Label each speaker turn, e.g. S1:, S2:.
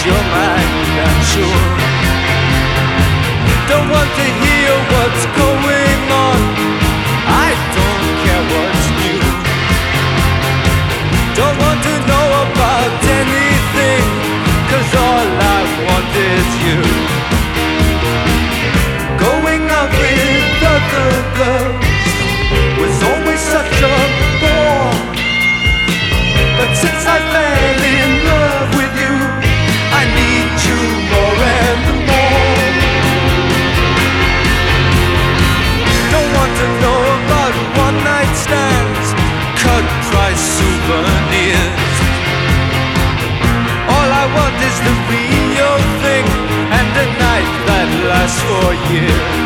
S1: your mind, I'm sure. Don't want to hear what's going on, I don't care what's new. Don't want to know about anything, 'cause all I want is you. Going out with other girls was always such a bore, but since I fell in love with you, I need you more and more. Don't want to know about one-night stands, cut-price souvenirs. All I want is the real thing, and a night that lasts for years.